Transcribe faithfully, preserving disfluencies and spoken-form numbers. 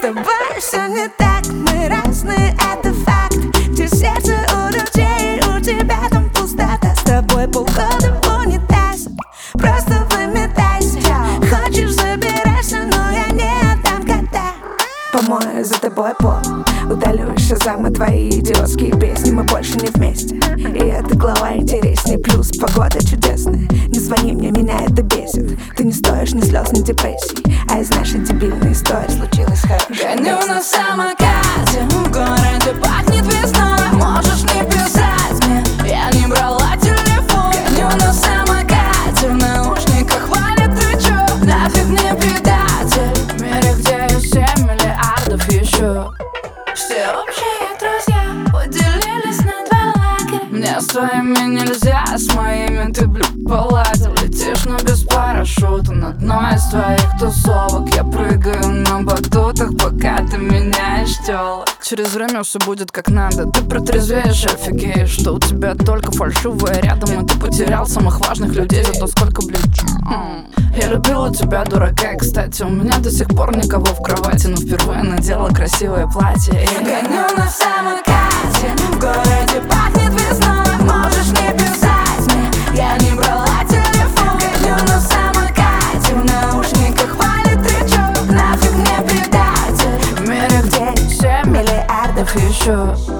тобой все не так, мы разные, это факт. Где сердце у людей, у тебя там пустота. С тобой полгода в унитаз, просто выметайся. Хочешь, забирайся, но я не отдам кота. Помою за тобой пол, удалю из Шазама твои идиотские песни. Мы больше не вместе, и эта глава интереснее. Плюс погода чудесная, не звони мне, меня это бесит. Ты не стоишь ни слез, ни депрессий, а из нашей дебильной истории случилось хорошее. Гоню на самокате, в городе пахнет весной. Можешь не писать мне, я не брала телефон. Гоню на самокате, в наушниках валит, ты чё? Нафиг мне предатель, в мире, где есть семь миллиардов еще. Все общие друзья поделились на два лагеря. Мне с твоими нельзя, с моими ты, блядь, поладил. Летишь, но без парашюта на одной из твоих тусовок. Я прыгаю на батутах, пока ты меняешь тёлок. Через время все будет как надо. Ты протрезвеешь, офигеешь, что у тебя только фальшивое рядом. И ты потерял самых важных людей, зато сколько, блядь. Я любила тебя, дурака, кстати. У меня до сих пор никого в кровати, но впервые надела красивое платье. И гоню на самокате, в городе пахнет весной. Можешь не писать мне, я не брала телефон. Гоню на самокате, в наушниках валит, ты чё? Нафиг мне предатель, в мире, где семь миллиардов еще.